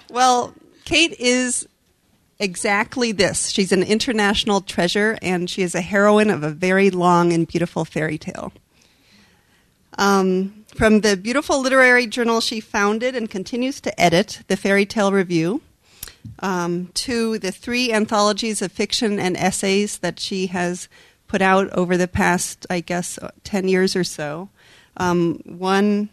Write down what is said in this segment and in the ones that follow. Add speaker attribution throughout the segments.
Speaker 1: Well, Kate is exactly this. She's an international treasure, and she is a heroine of a very long and beautiful fairy tale. From the beautiful literary journal she founded and continues to edit, the Fairy Tale Review, to the 3 anthologies of fiction and essays that she has put out over the past, I guess, 10 years or so. One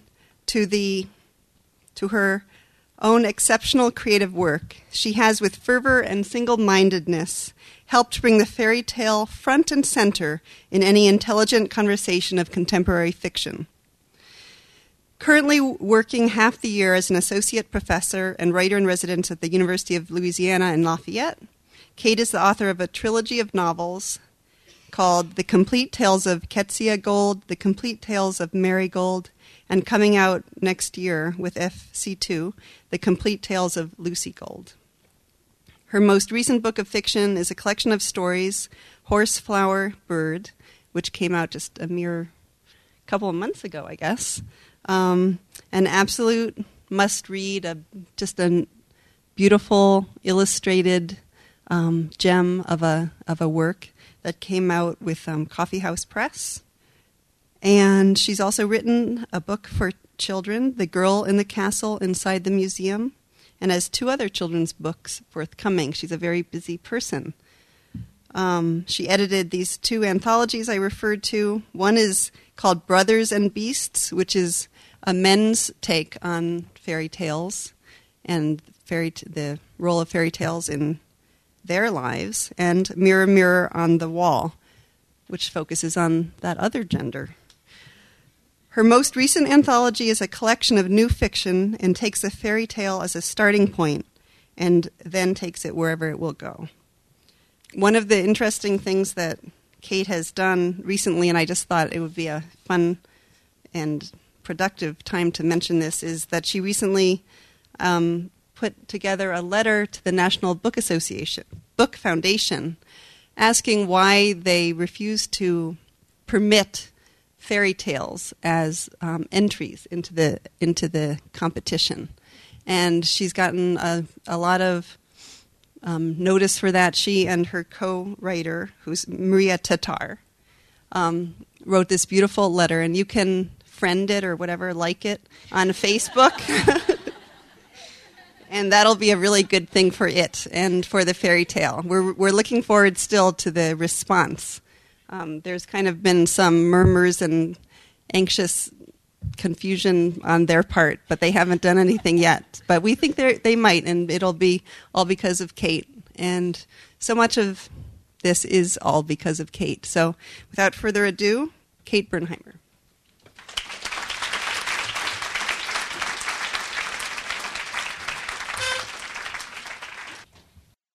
Speaker 1: to her own exceptional creative work. She has, with fervor and single-mindedness, helped bring the fairy tale front and center in any intelligent conversation of contemporary fiction. Currently working half the year as an associate professor and writer-in-residence at the University of Louisiana in Lafayette, Kate is the author of a trilogy of novels called The Complete Tales of Ketsia Gold, The Complete Tales of Marigold, and coming out next year with FC2, The Complete Tales of Lucy Gold. Her most recent book of fiction is a collection of stories, Horse, Flower, Bird, which came out just a mere couple of months ago, I guess. An absolute must-read, just a beautiful, illustrated gem of a work that came out with Coffee House Press. And she's also written a book for children, The Girl in the Castle Inside the Museum, and has 2 other children's books forthcoming. She's a very busy person. She edited these 2 anthologies I referred to. One is called Brothers and Beasts, which is a men's take on fairy tales and the role of fairy tales in their lives, and Mirror, Mirror on the Wall, which focuses on that other gender. Her most recent anthology is a collection of new fiction and takes a fairy tale as a starting point and then takes it wherever it will go. One of the interesting things that Kate has done recently, and I just thought it would be a fun and productive time to mention this, is that she recently put together a letter to the National Book Foundation asking why they refuse to permit fairy tales as entries into the competition. And she's gotten a lot of notice for that. She and her co-writer, who's Maria Tatar, wrote this beautiful letter, and you can friend it or whatever, like it on Facebook. And that'll be a really good thing for it and for the fairy tale. We're looking forward still to the response. There's kind of been some murmurs and anxious confusion on their part, but they haven't done anything yet. But we think they might, and it'll be all because of Kate. And so much of this is all because of Kate. So without further ado, Kate Bernheimer.